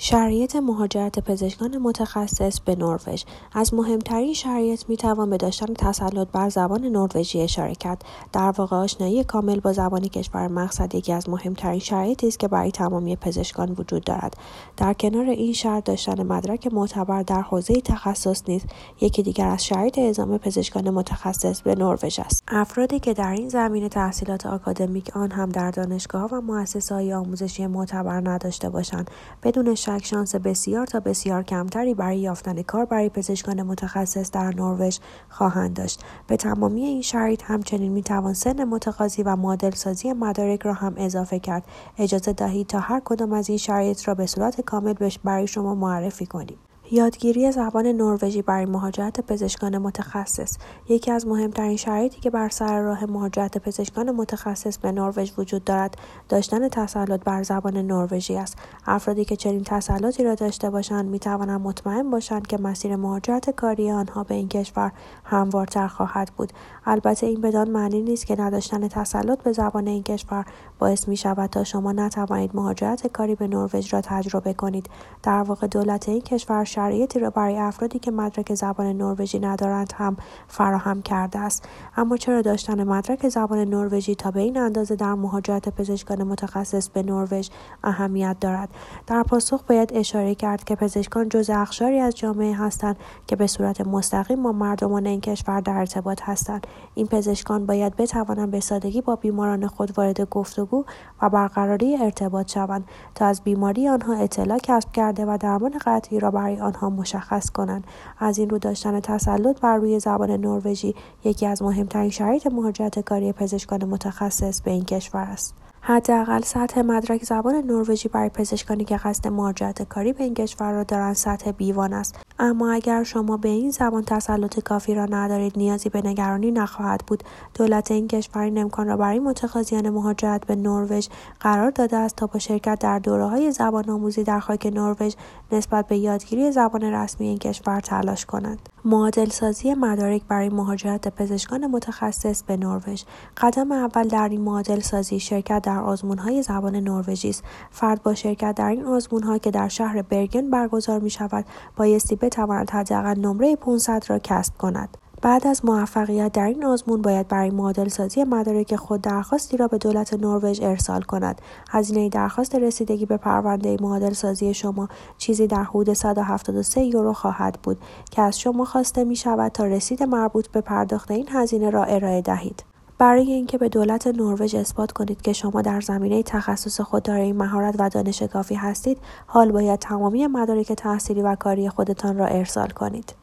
شرایط مهاجرت پزشکان متخصص به نروژ. از مهمترین شرایط میتوان به داشتن تسلط بر زبان نروژی اشاره کرد. در واقع آشنایی کامل با زبان کشور مقصد یکی از مهمترین شرایطی است که برای تمامی پزشکان وجود دارد. در کنار این شرط، داشتن مدرک معتبر در حوزه تخصص نیز یکی دیگر از شرایط اعزام پزشکان متخصص به نروژ است. افرادی که در این زمینه تحصیلات آکادمیک، آن هم در دانشگاه‌ها و مؤسسه‌های آموزشی معتبر نداشته باشند، بدون شانس بسیار تا بسیار کمتری برای یافتن کار برای پزشکان متخصص در نروژ خواهند داشت. به تمامی این شرایط همچنین میتوان سن متقاضی و معادل سازی مدارک را هم اضافه کرد. اجازه دهید تا هر کدام از این شرایط را به صورت کامل برای شما معرفی کنیم. یادگیری زبان نروژی برای مهاجرت پزشکان متخصص. یکی از مهمترین شرایطی که بر سر راه مهاجرت پزشکان متخصص به نروژ وجود دارد، داشتن تسلط بر زبان نروژی است. افرادی که چنین تسلطی را داشته باشند، می‌توانند مطمئن باشند که مسیر مهاجرت کاری آنها به این کشور هموارتر خواهد بود. البته این بدان معنی نیست که نداشتن تسلط به زبان این کشور باعث می‌شود تا شما نتوانید مهاجرت کاری به نروژ را تجربه کنید. در واقع دولت این کشور شرایطی را برای افرادی که مدرک زبان نروژی ندارند هم فراهم کرده است. اما چرا داشتن مدرک زبان نروژی تا به این اندازه در مهاجرت پزشکان متخصص به نروژ اهمیت دارد؟ در پاسخ باید اشاره کرد که پزشکان جزء اقشاری از جامعه هستند که به صورت مستقیم با مردمان این کشور در ارتباط هستند. این پزشکان باید بتوانند به سادگی با بیماران خود وارد گفتگو و برقراری ارتباط شوند تا از بیماری آنها اطلاع کسب کرده و درمان قطعی را برای آنها مشخص کنند. از این رو داشتن تسلط بر روی زبان نروژی یکی از مهمترین شرایط مهاجرت کاری پزشکان متخصص به این کشور است. حداقل سطح مدرک زبان نروژی برای پزشکانی که قصد مهاجرت کاری به این کشور را دارند سطح B1 است. اما اگر شما به این زبان تسلط کافی را ندارید، نیازی به نگرانی نخواهد بود. دولت این کشور این امکان را برای متقاضیان مهاجرت به نروژ قرار داده است تا با شرکت در دوره‌های زبان آموزی در خاک نروژ نسبت به یادگیری زبان رسمی این کشور تلاش کنند. معادل سازی مدارک برای مهاجرت پزشکان متخصص به نروژ. قدم اول در این معادل سازی شرکت در آزمون‌های زبان نروژی است. فرد با شرکت در این آزمون‌ها که در شهر برگن برگزار می‌شود، بایستی بتواند حداقل نمره 500 را کسب کند. بعد از موفقیت در این آزمون باید برای معادل سازی مدارک خود درخواستی را به دولت نروژ ارسال کند. هزینه درخواست رسیدگی به پرونده معادل سازی شما چیزی در حدود 173 یورو خواهد بود که از شما خواسته می شود تا رسید مربوط به پرداخت این هزینه را ارائه دهید. برای اینکه به دولت نروژ اثبات کنید که شما در زمینه تخصص خود دارای مهارت و دانش کافی هستید، حال باید تمامی مدارک تحصیلی و کاری خودتان را ارسال کنید.